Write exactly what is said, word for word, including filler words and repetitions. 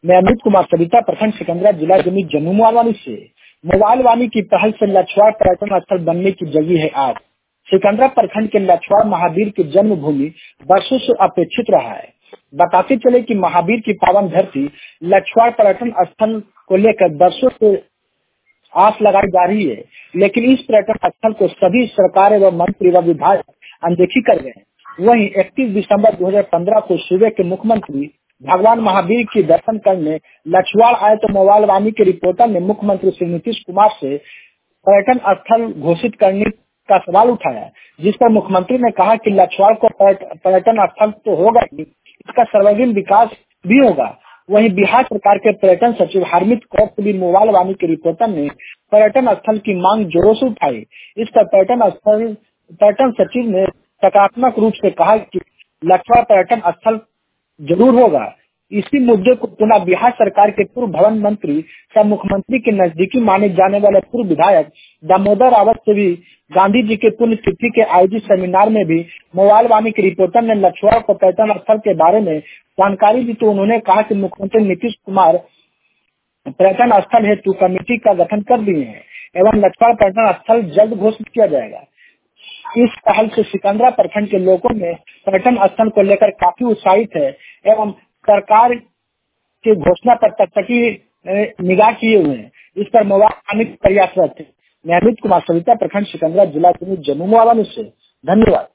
मैं अमित कुमार सविता, प्रखंड सिकंदरा, जिला जमुई जमुई से। मोबाइल वाणी की पहल से लछवाड़ पर्यटन स्थल बनने की जगी है आज। सिकंदरा प्रखंड के लछवाड़ महावीर की जन्मभूमि वर्षों से अपेक्षित रहा है। बताते चले कि महावीर की पावन धरती लछवाड़ पर्यटन स्थल को लेकर वर्षों से आस लगाई जा रही है, लेकिन इस पर्यटन स्थल को सभी सरकारें व मंत्री व विभाग अनदेखी कर गए हैं। वहीं इकतीस दिसंबर दो हज़ार पंद्रह को सूबे के मुख्यमंत्री भगवान महावीर के दर्शन करने लछवाड़ आए तो मोबाइल वाणी के रिपोर्टर ने मुख्यमंत्री श्री नीतीश कुमार से पर्यटन स्थल घोषित करने का सवाल उठाया, जिस पर मुख्यमंत्री ने कहा कि लछवाड़ को पर्यटन स्थल तो होगा ही, इसका सर्वांगीण विकास भी होगा। वहीं बिहार सरकार के पर्यटन सचिव हरमीत कौर से भी मोबाइल वाणी के रिपोर्टर ने पर्यटन स्थल की मांग जोरों से उठाई। इस पर पर्यटन स्थल पर्यटन सचिव ने सकारात्मक रूप से कहा कि लछवाड़ पर्यटन स्थल जरूर होगा। इसी मुद्दे को पुनः बिहार सरकार के पूर्व भवन मंत्री सह मुख्यमंत्री के नजदीकी माने जाने वाले पूर्व विधायक दामोदर रावत से भी गांधी जी के पुण्यतिथि के आयोजित सेमिनार में भी मोबाइल वाणी के रिपोर्टर ने लछवाड़ को पर्यटन स्थल के बारे में जानकारी दी, तो उन्होंने कहा कि मुख्यमंत्री नीतीश कुमार पर्यटन स्थल हेतु कमेटी का गठन कर दिए हैं एवं लछवाड़ पर्यटन स्थल जल्द घोषित किया जाएगा। इस पहल से सिकंदरा प्रखंड के लोगों में पर्यटन स्थल को लेकर काफी उत्साहित है एवं सरकार की घोषणा पर तकतकी निगाह किए हुए हैं। इस पर मोबाइल वाणी प्रयासरत है। मैं अमित कुमार सविता, प्रखंड सिकंदरा, जिला जमुई से। धन्यवाद।